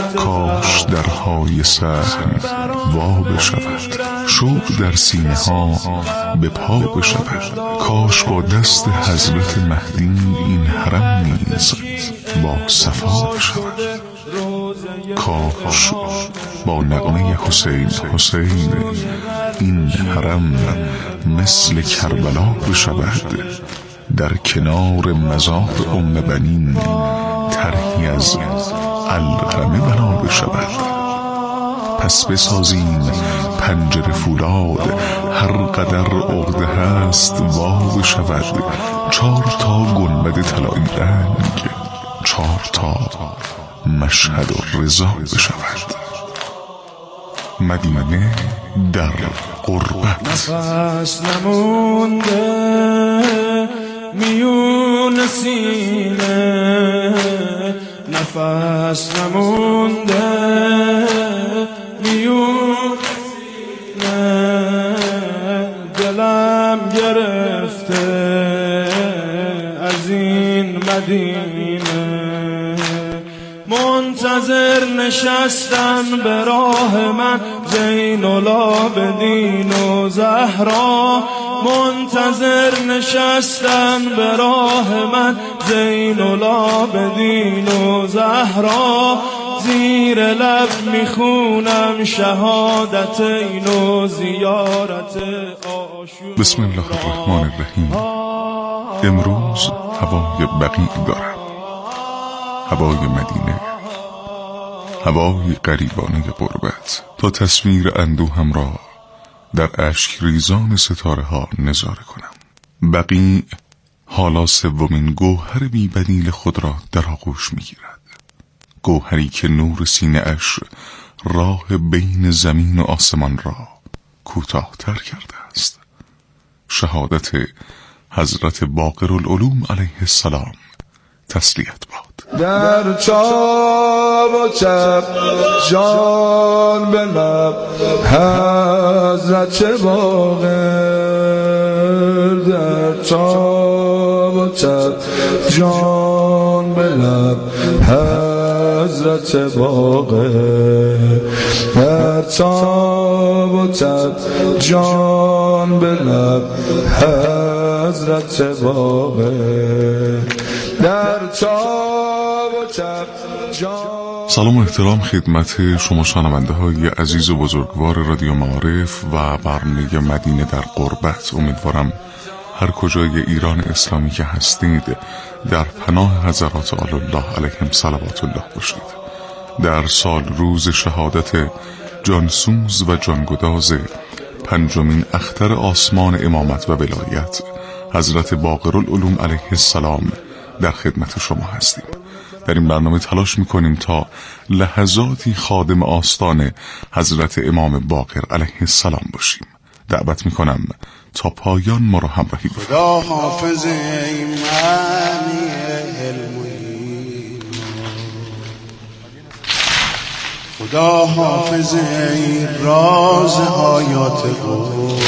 کاش درهای سهم وا بشود، شوق در سینه ها به پا بشود. کاش با دست حضرت مهدی این حرم نیز با صفا بشود. کاش با نغمه حسین حسین این حرم مثل کربلا بشود. در کنار مزار بنین طرحی از علقمه بنا بشود. پس بسازیم پنجره فولاد، هر قدر عقده هست وا بشود. 4 تا گنبد طلایی رنگ، 4 تا مشهد و رضا بشود. مدینه در قربت. نفس نمونده میون سینه، نفس نمونده میون سینه، دلم گرفته از این مدینه. منتظر نشستن به راه من زین العابدین و زهرا، منتظر نشستن به راه من زین العابدین و زهرا. زیر لب میخونم شهادت اینو زیارت آشورا. بسم الله الرحمن الرحیم. امروز هوای بقیع دارم، هوای مدینه، هوای غریبانه غربت. تا تصویر اندوهم را در اشک ریزان ستاره ها نظاره کنم. بقیع حالا 3مین گوهر بی بدیل خود را در آغوش می گیرد. گوهری که نور سینه اش راه بین زمین و آسمان را کوتاه‌تر کرده است. شهادت حضرت باقرالعلوم علیه السلام تسلیت باد. در چاب و چپ جان به لب حضرت باقر، در چاب و چپ جان به لب حضرت باقر، در چاب و چپ جان به لب حضرت باقر، در چاب و چپ جان. سلام و احترام خدمت شما شنونده های عزیز و بزرگوار رادیو معارف و برنامه مدینه در قربت. امیدوارم هر کجای ایران اسلامی که هستید در پناه حضرات آل الله علیهم صلوات الله باشید. در سال روز شهادت جانسوز و جانگداز 5مین اختر آسمان امامت و ولایت حضرت باقرالعلوم علیه السلام در خدمت شما هستیم. در این برنامه تلاش میکنیم تا لحظاتی خادم آستان حضرت امام باقر علیه السلام باشیم. دعوت میکنم تا پایان ما را همراهی بفرمایید. خدا حافظ ای معنی علمی، خدا حافظ ای راز حیات قرب،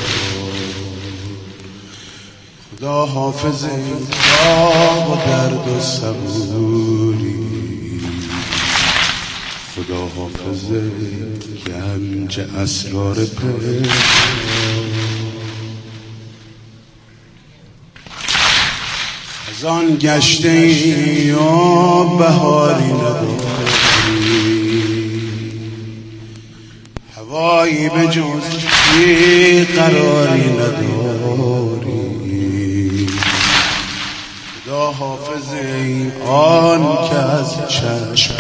خدا حافظ ای داغ و درد و صبوری، خدا حافظ ای گنج اسرار پنهان. از آن گشته ای و بهاری نداری، هوایی به جز بی قراری نداری. خدا حافظ ای آن که از چشم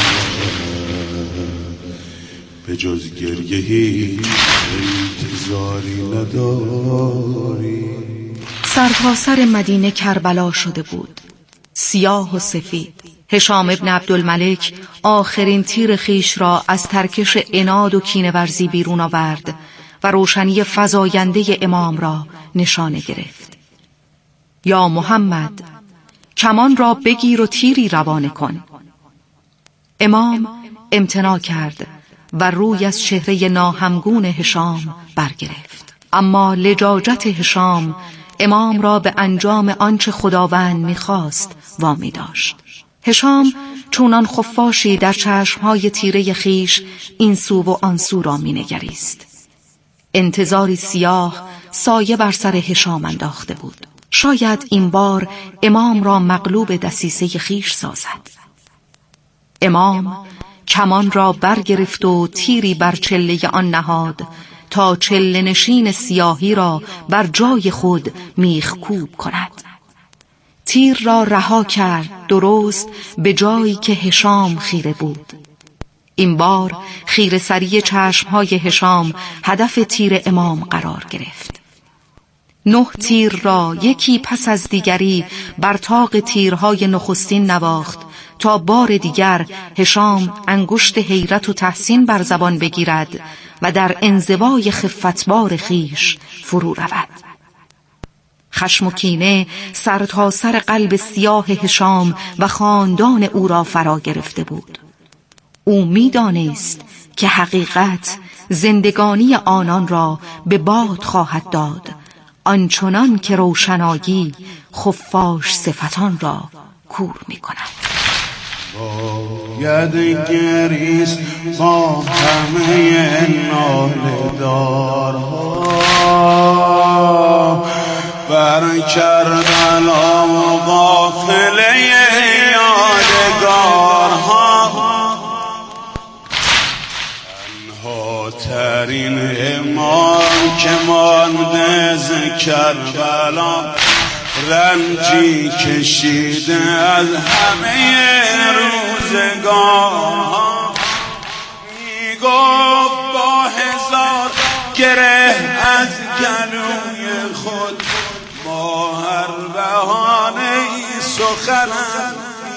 به جز گریه هیچ انتظاری نداری. سرتاسر مدینه کربلا شده بود، سیاه و سفید. هشام ابن عبدالملک آخرین تیر خیش را از ترکش عناد و کینه‌ورزی بیرون آورد و روشنی فزاینده امام را نشانه گرفت. یا محمد، کمان را بگیر و تیری روانه کن. امام امتناع کرد و روی از چهره ناهمگون هشام برگرفت. اما لجاجت هشام امام را به انجام آنچه خداوند می‌خواست وامی داشت. هشام چونان خفاشی در چشمهای تیره خیش این سو و آن سو را می نگریست. انتظاری سیاه سایه بر سر هشام انداخته بود. شاید این بار امام را مغلوب دسیسه خیش سازد. امام کمان را برگرفت و تیری بر چله آن نهاد تا چله نشین سیاهی را بر جای خود میخکوب کند. تیر را رها کرد درست به جایی که هشام خیره بود. این بار خیره سری چشمهای هشام هدف تیر امام قرار گرفت. 9 تیر را یکی پس از دیگری بر طاق تیرهای نخستین نواخت تا بار دیگر هشام انگشت حیرت و تحسین بر زبان بگیرد و در انزوای خفتبار خیش فرو رود. خشم و کینه سر تا سر قلب سیاه هشام و خاندان او را فرا گرفته بود. او می‌دانست که حقیقت زندگانی آنان را به باد خواهد داد، آنچنان که روشنایی خفاش صفتان را کور می‌کند. باید گریست با همه ناله‌دارها بر کربلا و قافله یادگارها. تنها ترین امام که مانده ز کربلا رنجی کشیده از همه روزگارها. میگفت با 1000 گره از گلوی خود با هر بهانه‌ای سخنم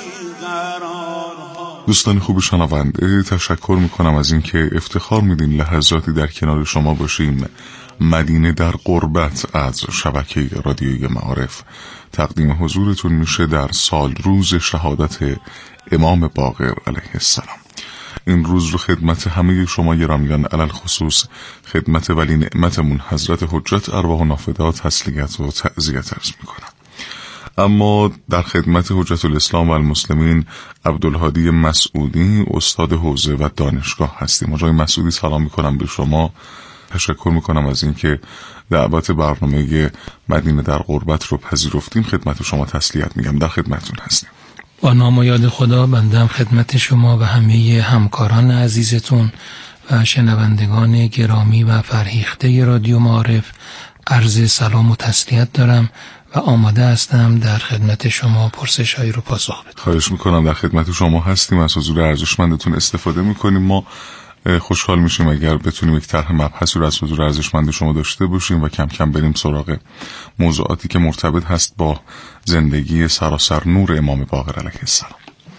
بی‌قرارها. دوستان خوب شنونده، تشکر میکنم از اینکه افتخار میدین لحظاتی در کنار شما باشیم. مدینه در قربت از شبکه رادیوی معارف تقدیم حضورتون میشه در سال روز شهادت امام باقر علیه السلام. این روز رو خدمت همه شما گرامیان علل خصوص خدمت ولی نعمتمون حضرت حجت ارواح و نافذات تسلیت و تعزیت عرض میکنم. اما در خدمت حجت الاسلام و المسلمین عبدالهادی مسعودی استاد حوزه و دانشگاه هستیم. آقای مسعودی سلام میکنم به شما. تشکر میکنم از اینکه دعوت برنامه مدینه در قربت رو پذیرفتیم. خدمت شما تسلیت میگم. در خدمتون هستیم. با نام و یاد خدا بندم خدمت شما و همه همکاران عزیزتون و شنوندگان گرامی و فرهیخته رادیو معارف عرض سلام و تسلیت دارم و آماده هستم در خدمت شما پرسش‌هایی رو پاسخ بدم. خواهش میکنم. در خدمت شما هستیم. از حضور ارزشمندتون استفاده میکنیم. ما خوشحال میشیم اگر بتونیم یک طرح مبحثی رو از حضور ارزشمند شما داشته باشیم و کم کم بریم سراغ موضوعاتی که مرتبط هست با زندگی سراسر نور امام باقر علیه السلام.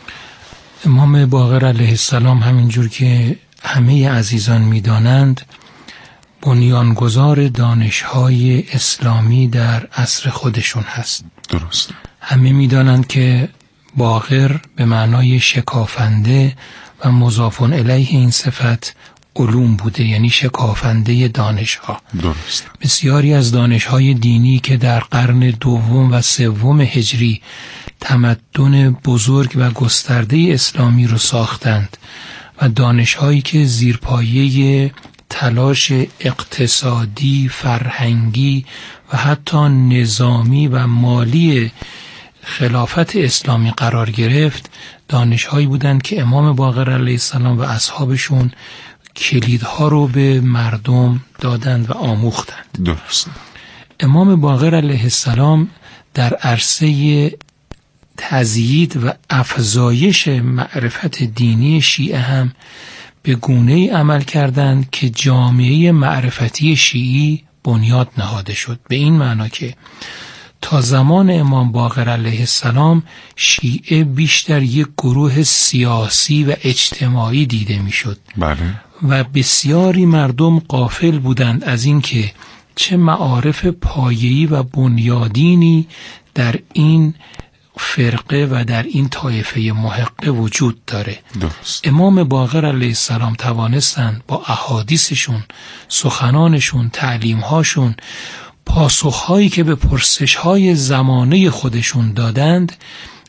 امام باقر علیه السلام همینجور که همه عزیزان میدانند بنیانگذار دانش‌های اسلامی در عصر خودشون هست. درست. همه میدانند که باقر به معنای شکافنده و مضاف الیه این صفت علوم بوده، یعنی شکافنده دانش‌ها. درست. بسیاری از دانش‌های دینی که در قرن دوم و سوم هجری تمدن بزرگ و گسترده اسلامی رو ساختند و دانش‌هایی که زیرپایه تلاش اقتصادی، فرهنگی و حتی نظامی و مالی خلافت اسلامی قرار گرفت، دانش‌هایی بودند که امام باقر علیه السلام و اصحابشون کلیدها رو به مردم دادند و آموختند. درست. امام باقر علیه السلام در عرصه تزیید و افزایش معرفت دینی شیعه هم به گونه‌ای عمل کردند که جامعه معرفتی شیعی بنیاد نهاده شد. به این معنا که تا زمان امام باقر علیه السلام شیعه بیشتر یک گروه سیاسی و اجتماعی دیده میشد. بله. و بسیاری مردم غافل بودند از اینکه چه معارف پایه‌ای و بنیادینی در این فرقه و در این طایفه محقه وجود داره. درست. امام باقر علیه السلام توانستند با احادیثشون، سخنانشون، تعلیمهاشون، پاسخهایی که به پرسشهای زمانه خودشون دادند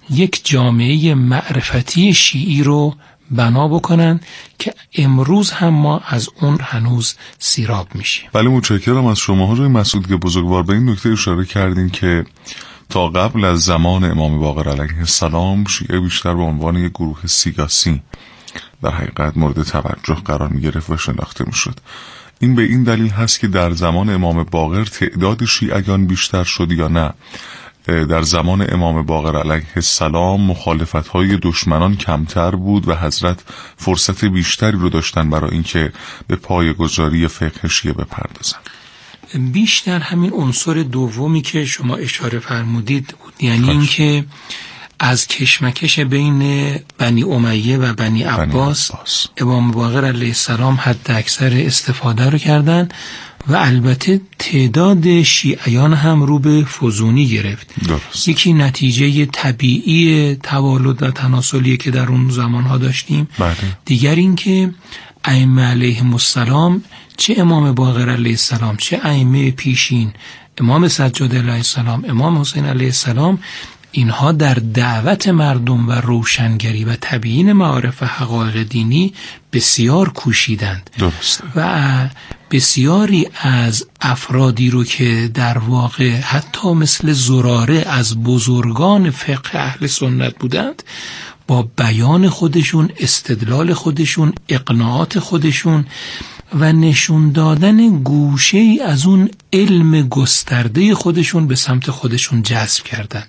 یک جامعه معرفتی شیعی رو بنا بکنن که امروز هم ما از اون هنوز سیراب میشیم. ولی متشکرم از شما آقای مسعود که بزرگوار به این نکته اشاره کردین که تا قبل از زمان امام باقر علیه السلام شیعه بیشتر به عنوان یک گروه سیاسی در حقیقت مورد توجه قرار می گرفت و شناخته می شد. این به این دلیل هست که در زمان امام باقر تعداد شیعیان بیشتر شد یا نه؟ در زمان امام باقر علیه السلام مخالفت‌های دشمنان کمتر بود و حضرت فرصت بیشتری رو داشتن برای اینکه به پایه‌گذاری فقه شیعه بپردازن. بیشتر همین عنصر دومی که شما اشاره فرمودید بود، یعنی اینکه از کشمکش بین بنی امیه و بنی عباس امام باقر علیه السلام حد اکثر استفاده رو کردن و البته تعداد شیعیان هم رو به فزونی گرفت. درست. یکی نتیجه طبیعی توالد و تناسلی که در اون زمانها داشتیم. دیگر این که ائمه علیهم السلام، چه امام باقر علیه السلام چه ائمه پیشین، امام سجاد علیه السلام، امام حسین علیه السلام، اینها در دعوت مردم و روشنگری و تبیین معارف و حقایق دینی بسیار کوشیدند. درسته. و بسیاری از افرادی رو که در واقع حتی مثل زراره از بزرگان فقه اهل سنت بودند، با بیان خودشون، استدلال خودشون، اقناعات خودشون و نشون دادن گوشه ای از اون علم گسترده خودشون به سمت خودشون جذب کردن.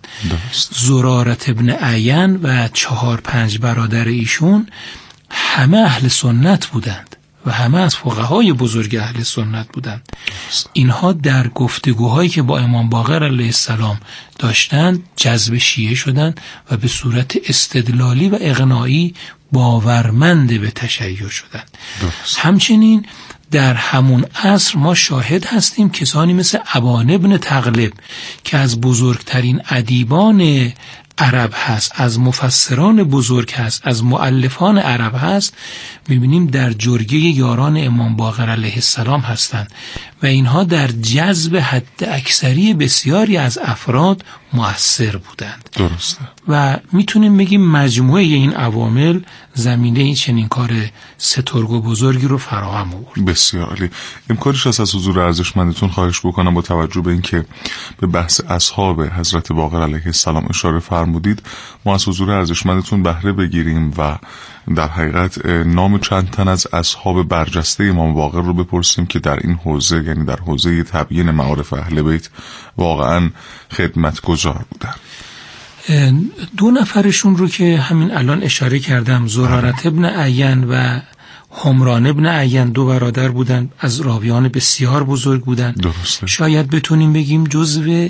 زرارت ابن عین و 4-5 برادر ایشون همه اهل سنت بودند و همه از فقهای بزرگ اهل سنت بودند. اینها در گفتگوهایی که با امام باقر علیه السلام داشتند جذب شیعه شدند و به صورت استدلالی و اقناعی باورمند به تشیع شدند. همچنین در همون عصر ما شاهد هستیم کسانی مثل ابان ابن تغلب که از بزرگترین ادیبان عرب هست، از مفسران بزرگ هست، از مؤلفان عرب هست، میبینیم در جرگه یاران امام باقر علیه السلام هستند و اینها در جذب حد اکثری بسیاری از افراد مؤثر بودند. درسته. و میتونیم بگیم مجموعه این عوامل زمینه این چنین کار سترگ و بزرگی رو فراهم آورد. بسیار عالی. امکانش از حضور ارزشمندتون خواهش بکنم با توجه به اینکه به بحث اصحاب حضرت باقر علیه السلام اشاره فرمودید، ما از حضور ارزشمندتون بهره بگیریم و در حقیقت نام چند تن از اصحاب برجسته امام باقر رو بپرسیم که در این حوزه، یعنی در حوزه تبیین معارف اهل بیت، واقعا خدمتگزار بودن. 2 نفرشون رو که همین الان اشاره کردم، زرارت ابن عین و همران ابن عین 2 برادر بودند، از راویان بسیار بزرگ بودند. درسته. شاید بتونیم بگیم جزو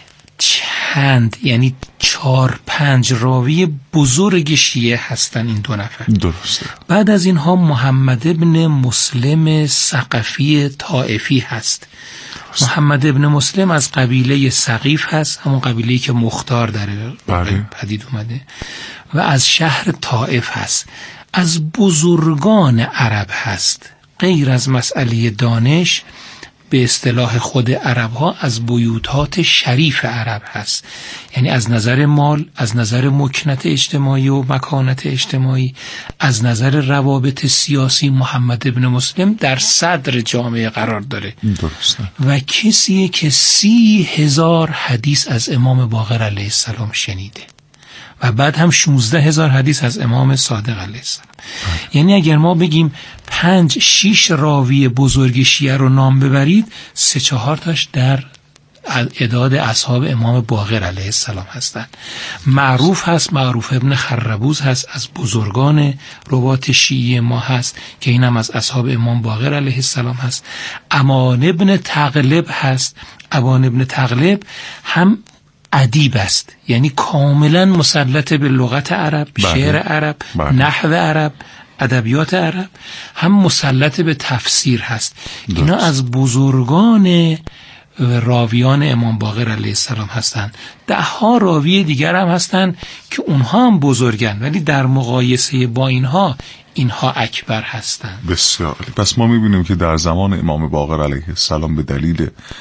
چند، یعنی 4-5 راوی بزرگ شیعه هستن این 2 نفر. درسته. بعد از اینها محمد ابن مسلم ثقفی طائفی هست. محمد ابن مسلم از قبیله ثقیف هست، همون قبیله‌ای که مختار در پدید اومده، و از شهر طائف هست. از بزرگان عرب هست، غیر از مسئله دانش به اصطلاح خود عرب ها از بیوتات شریف عرب هست، یعنی از نظر مال، از نظر مکنت اجتماعی و مکانت اجتماعی، از نظر روابط سیاسی محمد ابن مسلم در صدر جامعه قرار داره. درسته. و کسیه که 30,000 حدیث از امام باقر علیه السلام شنیده و بعد هم 16,000 حدیث از امام صادق علیه السلام. یعنی اگر ما بگیم 5-6 راوی بزرگ شیعه رو نام ببرید، 3-4 تاش در اعداد اصحاب امام باقر علیه السلام هستند. معروف هست، معروف ابن خربوز هست، از بزرگان روات شیعه ما هست که اینم از اصحاب امام باقر علیه السلام هست. امان ابن تغلب هست. امان ابن تغلب هم ادیب است، یعنی کاملا مسلط به لغت عرب، شعر عرب، نحو عرب، ادبیات عرب، هم مسلط به تفسیر هست. اینا از بزرگان راویان امام باقر علیه السلام هستند. 10 راوی دیگر هم هستند که اونها هم بزرگن، ولی در مقایسه با اینها اکبر هستند. بسیار. پس ما میبینیم که در زمان امام باقر علیه السلام به دلیل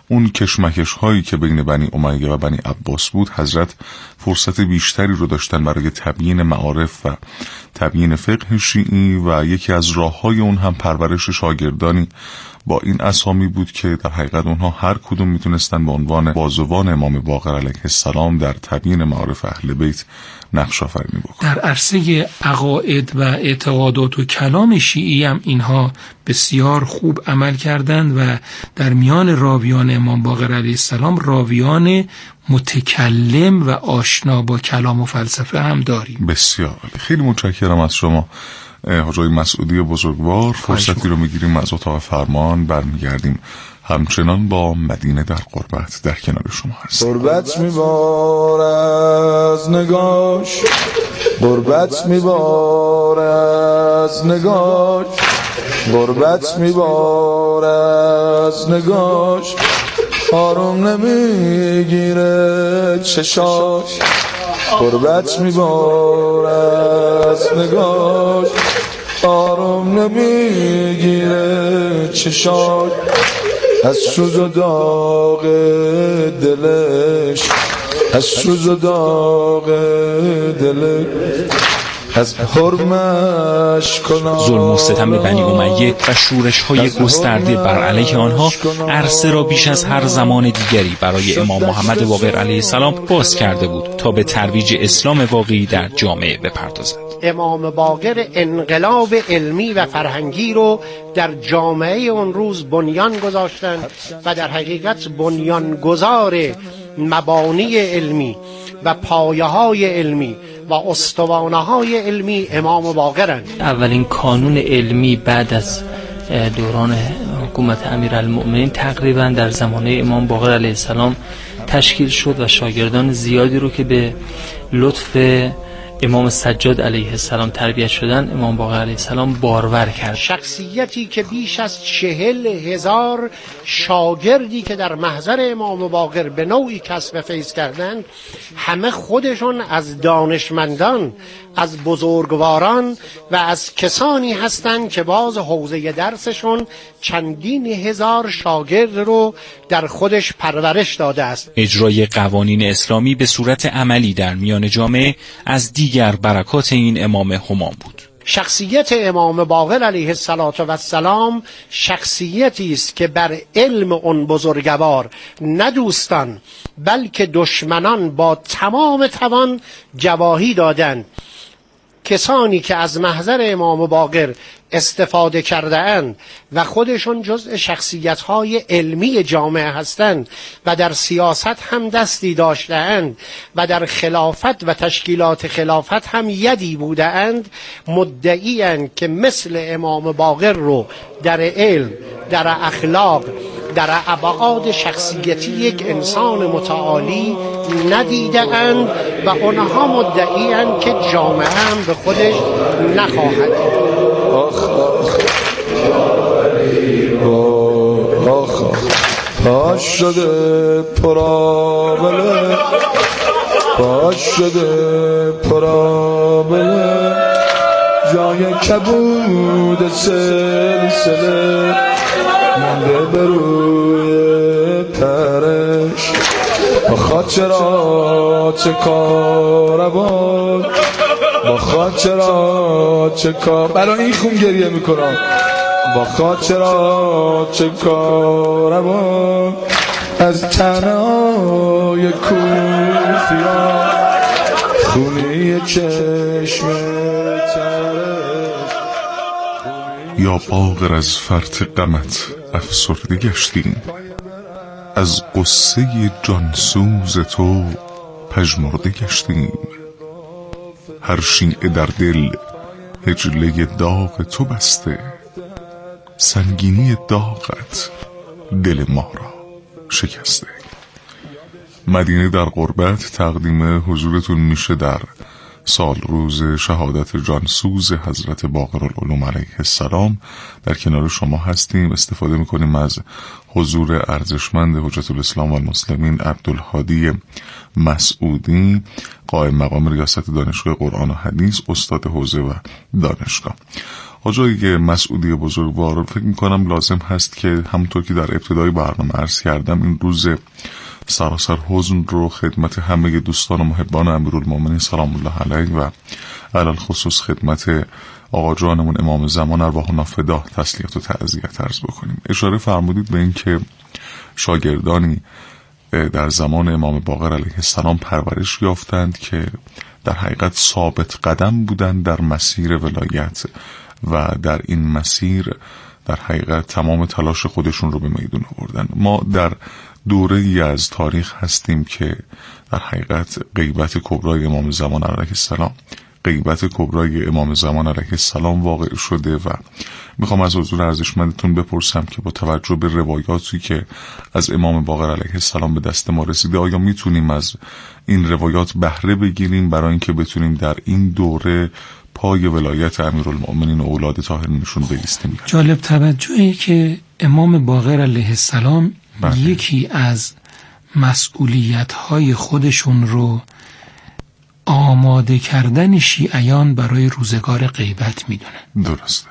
اون کشمکش هایی که بین بنی امیه و بنی عباس بود، حضرت فرصت بیشتری رو داشتن برای تبیین معارف و تبیین فقه شیعی و یکی از راه‌های اون هم پرورش شاگردانی با این اسامی بود که در حقیقت اونها هر کدوم میتونستن به عنوان بازوان امام باقر علیه السلام در تبیین معارف اهل بیت نقش آفرینی بکنن. در عرصه عقاید و اعتقادات و کلام شیعی هم اینها بسیار خوب عمل کردند و در میان راویان امام باقر علیه السلام راویان متکلم و آشنا با کلام و فلسفه هم داریم. بسیار خیلی متشکرم از شما حاج آقای مسعودی بزرگوار. فرصتی رو میگیریم از اتاق فرمان، برمیگردیم همچنان با مدینه در قربت در کنار شما هست. قربت میبار از نگاش، قربت میبار از نگاش، قربت میبار از نگاش، آروم نمیگیره چشاش، قربت میبار از نگاش، آروم نمیگیره چشاش، از سوز و داغ دلش، از سوز و داغ دلش، از حرمش کنار. ظلم و ستم بنی امیه و شورش‌های گسترده بر علیه آنها عرصه را بیش از هر زمان دیگری برای امام محمد باقر علیه السلام باز کرده بود تا به ترویج اسلام واقعی در جامعه بپردازد. امام باقر انقلاب علمی و فرهنگی رو در جامعه اون روز بنیان گذاشتند و در حقیقت بنیانگذار مبانی علمی و پایه‌های علمی و استوانه‌های علمی امام باقرند. اولین کانون علمی بعد از دوران حکومت امیرالمؤمنین تقریبا در زمانه امام باقر علیه السلام تشکیل شد و شاگردان زیادی رو که به لطف امام سجاد علیه السلام تربیت شدن امام باقر علیه السلام بارور کرد. شخصیتی که بیش از 40,000 شاگردی که در محضر امام باقر به نوعی کسب فیض کردند، همه خودشون از دانشمندان، از بزرگواران و از کسانی هستند که باز حوزه درسشون چندین هزار شاگرد رو در خودش پرورش داده است. اجرای قوانین اسلامی به صورت عملی در میان جامعه از دیگر برکات این امام همام بود. شخصیت امام باقر علیه السلام شخصیتی است که بر علم اون بزرگوار نه دوستان بلکه دشمنان با تمام توان گواهی دادند. کسانی که از محضر امام باقر استفاده کرده اند و خودشون جزء شخصیت‌های علمی جامعه هستند و در سیاست هم دستی داشته اند و در خلافت و تشکیلات خلافت هم یدی بوده اند، مدعی اند که مثل امام باقر رو در علم، در اخلاق، در ابعاد شخصیتی یک انسان متعالی ندیده اند و آنها مدعی اند که جامعه هم به خودش نخواهد. پاش شده پرابله، پاش شده پرابله، جای کبود سلسله مانده به روی پرش. با خاطرات چه کاروان، با خاطرات چه کار، برای این خون گریه میکنم. با خاطرات چه کاروان از تنهای کوفیان، خونی چشم ترش. یا باقر از فرط غمت افسرده گشتیم، از قصه جانسوز تو پژمرده گشتیم. هر شیعه در دل هجله داغ تو بسته، سنگینی داغت دل ما را شکسته. مدینه در قربت تقدیم حضورتون میشه در سال روز شهادت جانسوز حضرت باقرالعلوم علیه السلام. در کنار شما هستیم، استفاده میکنیم از حضور ارزشمند حجت الاسلام و المسلمین عبدالهادی مسعودی، قائم مقام ریاست دانشگاه قرآن و حدیث، استاد حوزه و دانشگاه. آقای مسعودی بزرگوار، فکر میکنم لازم هست که همونطور که در ابتدای برنامه عرض کردم این روز سراسر حزن رو خدمت همه دوستان و محبان امیرالمومنین سلام الله علیه و علل خصوص خدمت آقا جانمون امام زمان ارواحنا فداه تسلیت و تعزیت عرض بکنیم. اشاره فرمودید به این که شاگردانی در زمان امام باقر علیه السلام پرورش یافتند که در حقیقت ثابت قدم بودند در مسیر ولایت و در این مسیر در حقیقت تمام تلاش خودشون رو به میدون آوردن. ما در دوره ای از تاریخ هستیم که در حقیقت غیبت کبرای امام زمان علیه السلام علیه السلام واقع شده و میخوام از حضور ارزشمندتون بپرسم که با توجه به روایاتی که از امام باقر علیه السلام به دست ما رسیده، آیا میتونیم از این روایات بهره بگیریم برای اینکه بتونیم در این دوره پای ولایت امیرالمؤمنین و اولاد طاهرینشون بایستیم؟ جالب توجهی که امام باقر علیه السلام یکی از مسئولیت‌های خودشون رو آماده کردن شیعیان برای روزگار غیبت میدونن. درسته.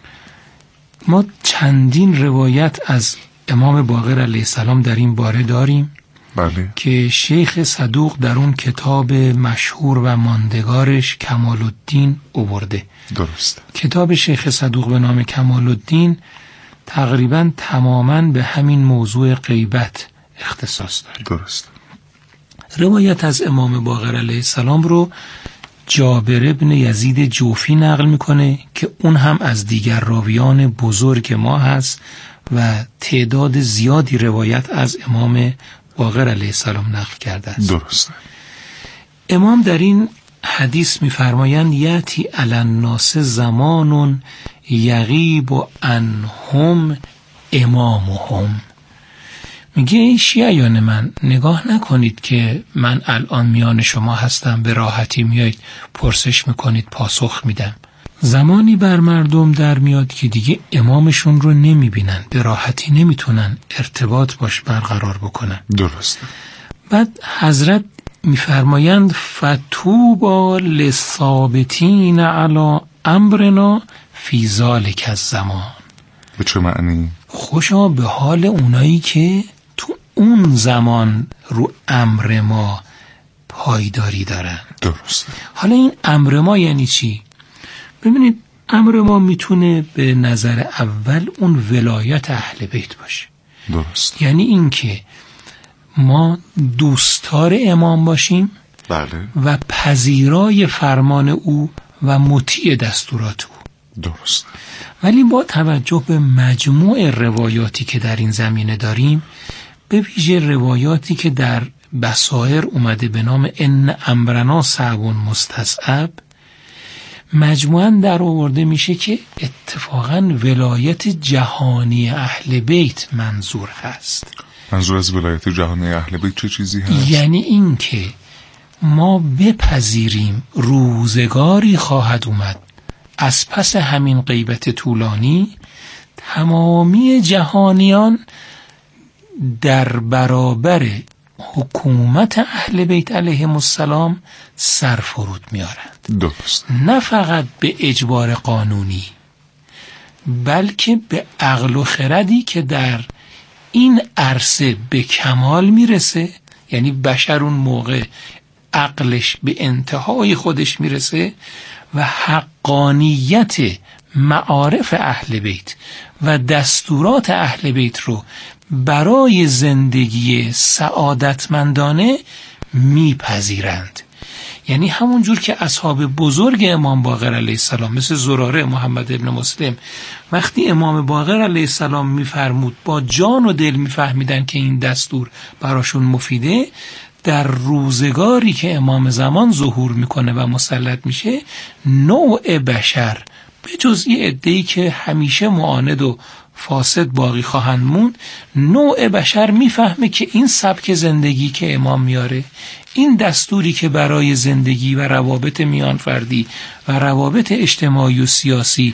ما چندین روایت از امام باقر علیه السلام در این باره داریم. بله. که شیخ صدوق در اون کتاب مشهور و ماندگارش کمال الدین آورده. درسته. کتاب شیخ صدوق به نام کمال الدین تقریبا تماما به همین موضوع غیبت اختصاص داره. درسته. روایت از امام باقر علیه السلام رو جابر ابن یزید جوفی نقل میکنه که اون هم از دیگر راویان بزرگ ما هست و تعداد زیادی روایت از امام باقر علیه السلام نقل کرده است. درسته. امام در این حدیث می‌فرمایند یاتی علی الناس زمان یغیب عنهم امامهم. میگه ای شیعیان من، نگاه نکنید که من الان میان شما هستم، به راحتی میایید پرسش میکنید پاسخ میدم. زمانی بر مردم در میاد که دیگه امامشون رو نمیبینن، به راحتی نمیتونن ارتباط باش برقرار بکنن. درسته. بعد حضرت میفرمایند فتوبا للثابتین علی امرنا فی ذلک الزمان. به چه معنی؟ خوشا به حال اونایی که تو اون زمان رو امر ما پایداری دارن. درسته. حالا این امر ما یعنی چی؟ ببینید، امر ما میتونه به نظر اول اون ولایت اهل بیت باشه. درست. یعنی این که ما دوستار امام باشیم. بله. و پذیرای فرمان او و مطیع دستورات او. درست. ولی با توجه به مجموع روایاتی که در این زمینه داریم، به ویژه روایاتی که در بصائر اومده به نام ان امرنا صعب مستصعب، مجموعاً در آورده میشه که اتفاقاً ولایت جهانی اهل بیت منظور هست. منظور از ولایت جهانی اهل بیت چه چیزی هست؟ یعنی این که ما بپذیریم روزگاری خواهد اومد از پس همین غیبت طولانی تمامی جهانیان در برابر حکومت اهل بیت علیهم السلام سر فرود میارند. درست. نه فقط به اجبار قانونی، بلکه به عقل و خردی که در این عرصه به کمال میرسه. یعنی بشر اون موقع عقلش به انتهای خودش میرسه و حقانیت معارف اهل بیت و دستورات اهل بیت رو برای زندگی سعادتمندانه میپذیرند. یعنی همون جور که اصحاب بزرگ امام باقر علیه السلام مثل زراره محمد ابن مسلم وقتی امام باقر علیه السلام میفرمود با جان و دل میفهمیدن که این دستور براشون مفیده، در روزگاری که امام زمان ظهور میکنه و مسلط میشه، نوع بشر به جز یه عده‌ای که همیشه معاند و فاسد باقی خواهند موند، نوع بشر میفهمه که این سبک زندگی که امام میاره، این دستوری که برای زندگی و روابط میان فردی و روابط اجتماعی و سیاسی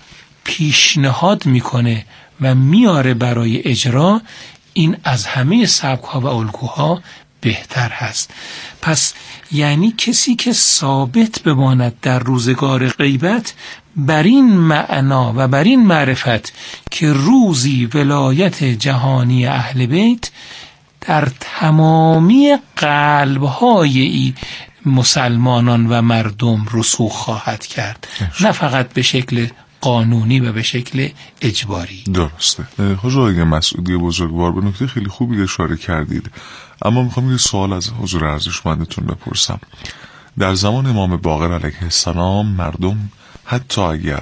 پیشنهاد میکنه و میاره برای اجرا، این از همه سبک‌ها و الگوها بهتر هست. پس یعنی کسی که ثابت بماند در روزگار غیبت بر این معنا و بر این معرفت که روزی ولایت جهانی اهل بیت در تمامی قلب‌های مسلمانان و مردم رسوخ خواهد کرد، نه فقط به شکل قانونی و به شکل اجباری. درسته. حاج آقای مسعودی بزرگوار به نکته خیلی خوبی اشاره کردید، اما میخوام یه سوال از حضور ارزشمندتون بپرسم. در زمان امام باقر علیه السلام مردم حتی اگر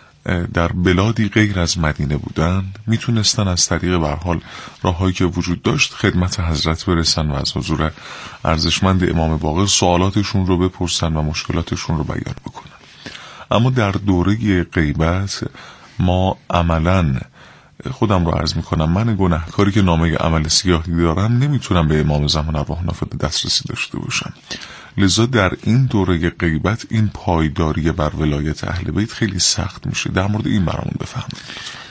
در بلادی غیر از مدینه بودند میتونستن از طریق به هر حال راههایی که وجود داشت خدمت حضرت برسن و از حضور ارزشمند امام باقر سوالاتشون رو بپرسن و مشکلاتشون رو بیان بکنن. اما در دوره غیبت ما عملاً، خودم رو عرض میکنم، من گناهکاری که نامه عمل سیاهی دارم نمیتونم به امام زمان ارواح نافذه دسترسی داشته باشم. لذا در این دوره غیبت این پایداری بر ولایت اهل بیت خیلی سخت میشه. در مورد این برامون بفهمید.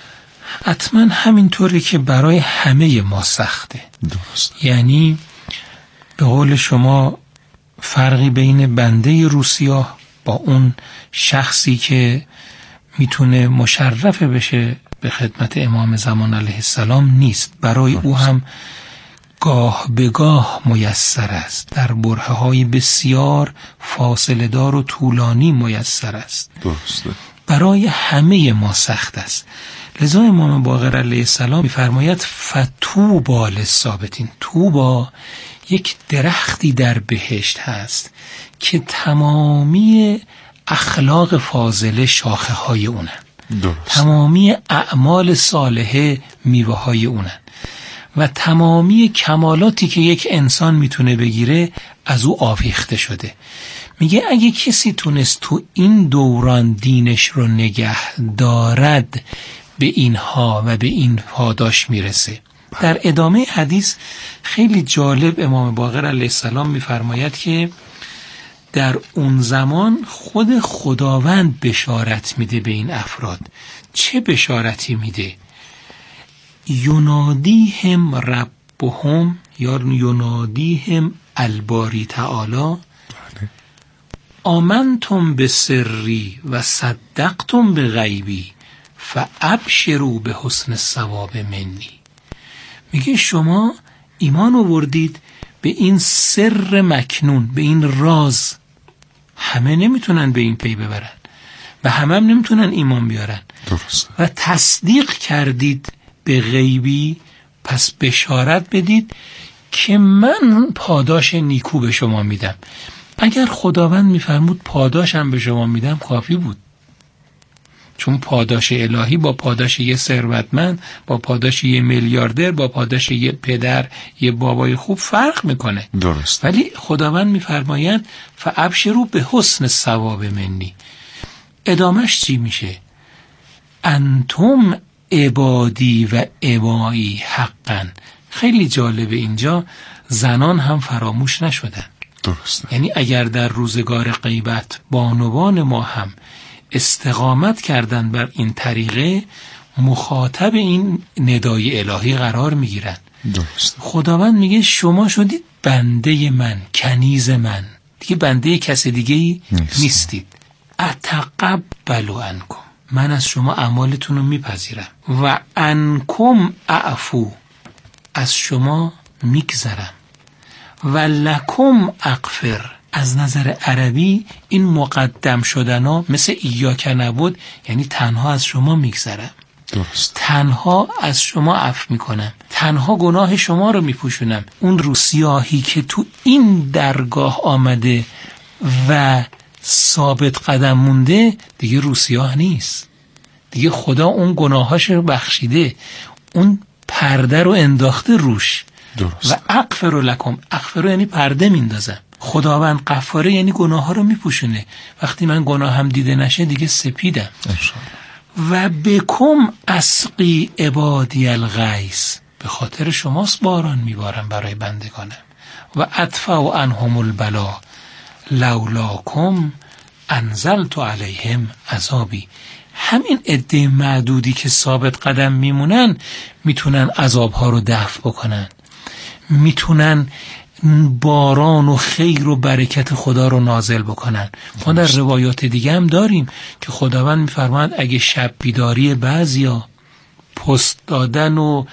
حتما همینطوری که برای همه ما سخته. درست. یعنی به قول شما فرقی بین بنده روسیاه با اون شخصی که میتونه مشرف بشه به خدمت امام زمان علیه السلام نیست. برای او هم گاه به گاه میسر است، در برهه‌های بسیار فاصله دار و طولانی میسر است. درسته. برای همه ما سخت است. لذا امام باقر علیه السلام می‌فرماید فتوبا للثابتین. توبا یک درختی در بهشت هست که تمامی اخلاق فاضله شاخه های اونن. درست. تمامی اعمال صالحه میوه های اونن و تمامی کمالاتی که یک انسان میتونه بگیره از او آویخته شده. میگه اگه کسی تونست تو این دوران دینش رو نگه دارد به اینها و به این پاداش میرسه. در ادامه حدیث خیلی جالب امام باقر علیه السلام میفرماید که در اون زمان خود خداوند بشارت میده به این افراد. چه بشارتی میده؟ ینادیهم ربهم یا ینادیهم الباری تعالی آمنتم به سری و صدقتم به غیبی فابشروا به حسن الثواب منی. میگه شما ایمان آوردید به این سر مکنون، به این راز. همه نمیتونن به این پی ببرن و همه هم نمیتونن ایمان بیارن. درست. و تصدیق کردید به غیبی، پس بشارت بدید که من پاداش نیکو به شما میدم. اگر خداوند میفرمود پاداشم به شما میدم کافی بود، چون پاداش الهی با پاداش یه ثروتمند، با پاداش یه میلیاردر، با پاداش یه پدر، یه بابای خوب فرق میکنه. درست. ولی خداوند میفرماید فابشروا به حسن الثواب منی. ادامش چی میشه؟ انتم عبادی و امایی حقا. خیلی جالبه، اینجا زنان هم فراموش نشدن. درسته. یعنی اگر در روزگار غیبت بانوان ما هم استقامت کردن بر این طریقه، مخاطب این ندای الهی قرار میگیرن. درست. خداوند میگه شما شدید بنده من، کنیز من، دیگه بنده کسی دیگه نیستید. اتقبل عنکم، من از شما اعمالتون رو میپذیرم. و عنکم اعفو، از شما میگذرم. و لکم اغفر، از نظر عربی این مقدم شدن ها مثل ایاک نبود، یعنی تنها از شما میگذرم، درست. تنها از شما عفو میکنم، تنها گناه شما رو میپوشونم. اون روسیاهی که تو این درگاه آمده و ثابت قدم مونده دیگه روسیاه نیست، دیگه خدا اون گناهاش رو بخشیده، اون پرده رو انداخته روش. درست. و اغفر لکم، اغفر یعنی پرده میندازم. خداوند غفاره یعنی گناه ها رو میپوشونه. وقتی من گناه هم دیده نشه دیگه سپیدم. و بکم اسقی عبادی الغیث، به خاطر شماست باران میبارم برای بندگانم. و ادفع عنهم البلا لولاکم انزلت علیهم عذابی. همین عده معدودی که ثابت قدم میمونن میتونن عذابها رو دفع بکنن، میتونن باران و خیر و برکت خدا رو نازل بکنن. ما در روایات دیگه هم داریم که خداوند میفرماید اگه شب بیداری بعضیا، پست دادن و